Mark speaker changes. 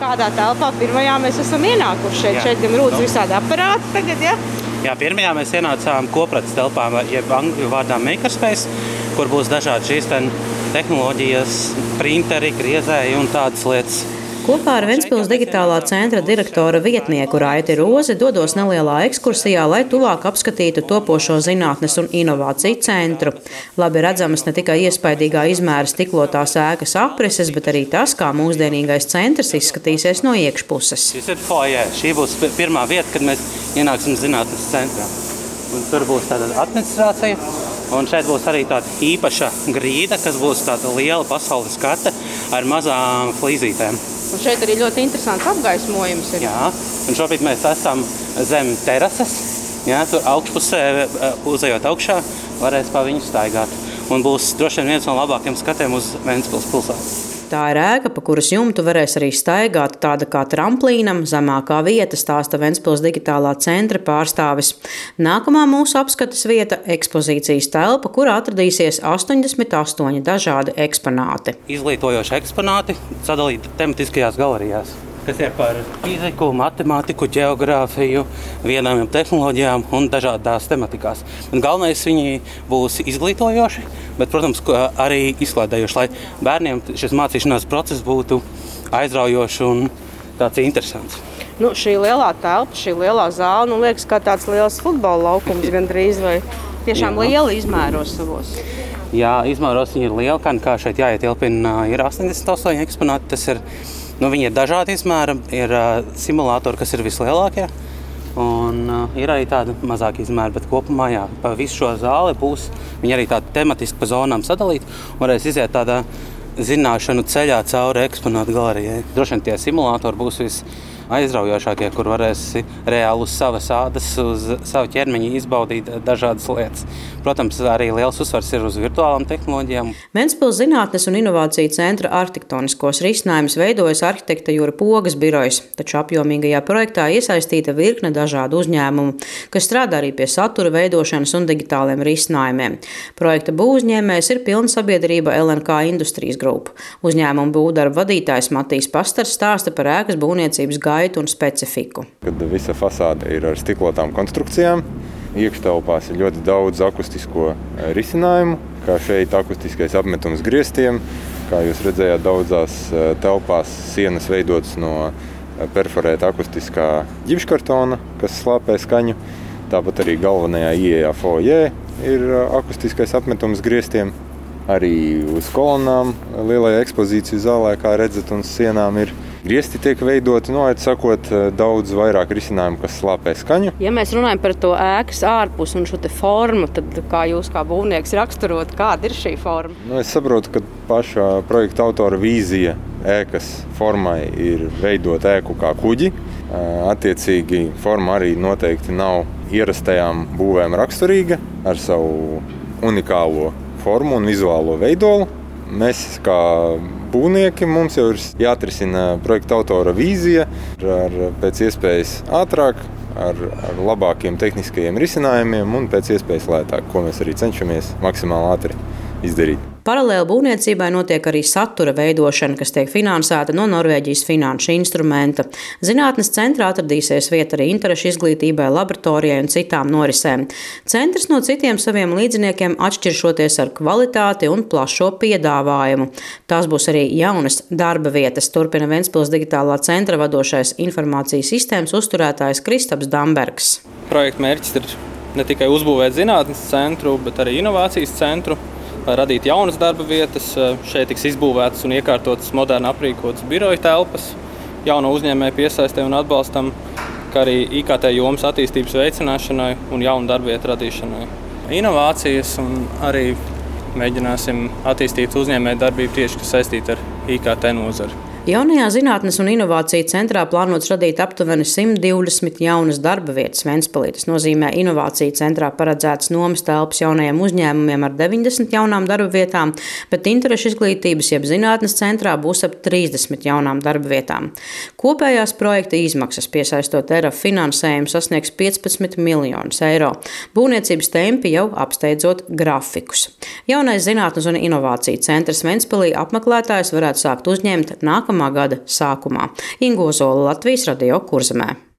Speaker 1: Kādā telpā pirmajā mēs esam ienākuši šeit gan rūtas visādi aparāti tagad, ja?
Speaker 2: Jā, pirmajā mēs ienācām koprates telpām, jeb angļu vārdā makerspace, kur būs dažādi šīs tehnoloģijas, printeri, griezēji un tādas lietas.
Speaker 3: Kopā ar Ventspils digitālā centra direktora vietnieku Raiti Rozi dodos nelielā ekskursijā, lai tuvāk apskatītu topošo zinātnes un inovāciju centru. Labi redzamas ne tikai iespaidīgā izmēra stiklotās ēkas aprises, bet arī tas, kā mūsdienīgais centrs izskatīsies no iekšpuses.
Speaker 2: Šis ir foyer. Šī būs pirmā vieta, kad mēs ienāksim zinātnes centrā. Un tur būs tāda administrācija. Un šeit būs arī tāda īpaša grīda, kas būs tāda liela pasaules karte ar mazām flīzītēm.
Speaker 1: Un šeit arī ļoti interesants apgaismojums ir.
Speaker 2: Jā, un šobrīd mēs esam zem terases. Jā, tur augšpusē, uzejot augšā, varēs pa viņu staigāt. Un būs droši vien viens no labākiem skatiem uz Ventspils pilsētu.
Speaker 3: Tā ir ēka, pa kuras jumtu varēs arī staigāt, tāda kā tramplīnam, zemākā vieta, stāsta Ventspils digitālā centra pārstāvis. Nākamā mūsu apskates vieta – ekspozīcijas telpa, kur atradīsies 88 dažādi eksponāti.
Speaker 2: Izglītojoši eksponāti sadalīti tematiskajās galerijās, kas ir par fiziku, matemātiku, ģeogrāfiju, vienām tehnoloģijām un dažādās tematikās. Un galvenais viņi būs izglītojoši, bet, protams, arī izklaidējoši, lai bērniem šis mācīšanās process būtu aizraujošs un tāds interesants.
Speaker 1: Šī lielā telpa, šī lielā zāle, liekas kā tāds liels futbola laukums gandrīz, vai tiešām liela izmēros savos.
Speaker 2: Jā, izmēros viņi ir liela, kā šeit jāietilpina, ir 88 eksponāti, tas ir. Viņi ir dažādi izmēri, ir simulātori, kas ir vislielākie, un ir arī tāda mazāka izmēra, bet kopumā pa visu šo zāli būs viņi arī tādi tematiski pa zonām sadalīti, varēs iziet tādā zināšanu ceļā cauri eksponātu galerijai. Droši vien tie simulātori būs aizraujošākie, kur varēs reāli uz savas ādas, uz savu ķermeņa izbaudīt dažādas lietas. Protams, arī liels uzsvars ir uz virtuālām tehnoloģijām.
Speaker 3: Ventspils zinātnes un inovāciju centra arhitektoniskos risinājumus veidojas arhitekta Jura Pogas birojs, taču apjomīgajā projektā iesaistīta virkne dažādu uzņēmumu, kas strādā arī pie satura veidošanas un digitāliem risinājumiem. Projekta būvuzņēmējs ir pilnsabiedrība LNK Industries Group. Uzņēmuma būvdarba vadītājs Matīs Pastars stāsta par ēkas būvniecības gaitu un specifiku.
Speaker 4: Kad visa fasāde ir ar stiklotām konstrukcijām, iekštelpās ir ļoti daudz akustisko risinājumu, kā šeit akustiskais apmetums griestiem, kā jūs redzējāt daudzās telpās sienas veidotas no perforēta akustiskā ģipškartona, kas slāpē skaņu. Tāpat arī galvenajā ieejā foyer ir akustiskais apmetums griestiem. Arī uz kolonnām lielajā ekspozīciju zālē, kā redzat, un sienām ir griesti tiek veidoti, daudz vairāk risinājumu, kas slāpē skaņu.
Speaker 1: Ja mēs runājam par to ēkas ārpus un šo te formu, tad kā jūs kā būvnieks raksturot, kāda ir šī forma?
Speaker 4: Es saprotu, ka pašā projekta autora vīzija ēkas formai ir veidot ēku kā kuģi. Attiecīgi forma arī noteikti nav ierastajām būvēm raksturīga ar savu unikālo formu un vizuālo veidolu. Mēs kā būvnieki, mums jau ir jāatrisina projekta autora vīzija ar pēc iespējas ātrāk, ar labākiem tehniskajiem risinājumiem un pēc iespējas lētāk, ko mēs arī cenšamies maksimāli ātri izdarīt.
Speaker 3: Paralēli būvniecībai notiek arī satura veidošana, kas tiek finansēta no Norvēģijas finanšu instrumenta. Zinātnes centrā atradīsies vieta arī interešu izglītībai, laboratorijai un citām norisēm. Centrs no citiem saviem līdziniekiem atšķiršoties ar kvalitāti un plašo piedāvājumu. Tās būs arī jaunas darba vietas, turpina Ventspils digitālā centra vadošais informācijas sistēmas uzturētājs Kristaps Dambergs.
Speaker 5: Projekta mērķis ir ne tikai uzbūvēt zinātnes centru, bet arī inovācijas centru, lai radītu jaunas darba vietas. Šeit tiks izbūvētas un iekārtotas moderni aprīkotas biroja telpas, jauno uzņēmēju piesaistē un atbalstam, kā arī IKT jomas attīstības veicināšanai un jaunu darba vietu radīšanai. Inovācijas un arī mēģināsim attīstīt uzņēmēju darbību tieši, kas saistīta ar IKT nozari.
Speaker 3: Jaunajā zinātnes un inovāciju centrā plānots radīt aptuveni 120 jaunas darba vietas Ventspilī. Tas nozīmē inovāciju centrā paredzētas nomas telpas jaunajiem uzņēmumiem ar 90 jaunām darba vietām, bet interešu izglītības jeb zinātnes centrā būs ap 30 jaunām darba vietām. Kopējās projekta izmaksas piesaistot ERAF finansējumu sasniegs 15 miljonus eiro. Būvniecības tempi jau apsteidzot grafikus. Jaunais zinātnes un inovāciju centrs Ventspilī apmeklētājs varētu sākt uzņemt nākamā nākamā gada sākumā. Inga Ozola, Latvijas Radio, Kurzemē.